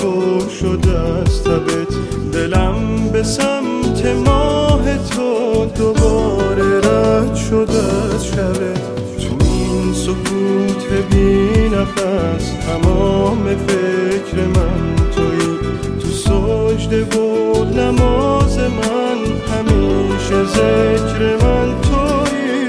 تو شده از تبت، دلم به سمت ماه تو دوباره رد شده از شبت. تو این سکوت بی نفس تمام فکر من تویی، تو سجده و نماز من همیشه ذکر من تویی.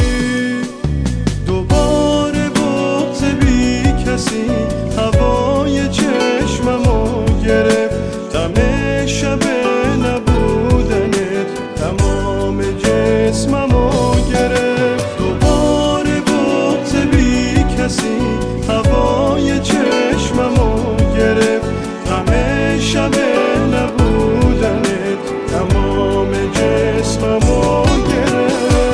دوباره بغض بی کسی هوای چشممو گرفت، دم شب نبودنت تمام جسممو گرفت. دوباره بغض بی کسی هوای چشممو گرفت، دم شب نبودنت تمام جسممو گرفت.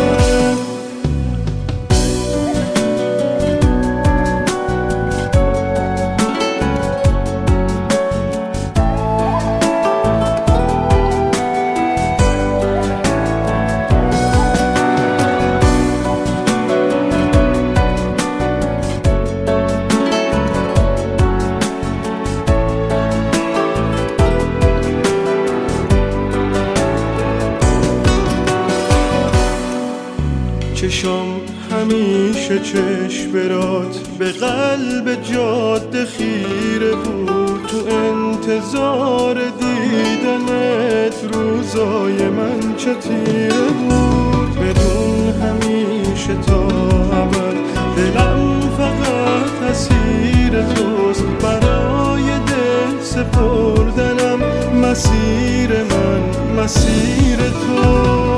چشم همیشه چشم برات به قلب جاده خیره بود، تو انتظار دیدنت روزای من چه تیره بود. بدون همیشه تا ابد دلم فقط اسیر توست، برای دل سپردنم مسیر من مسیر تو.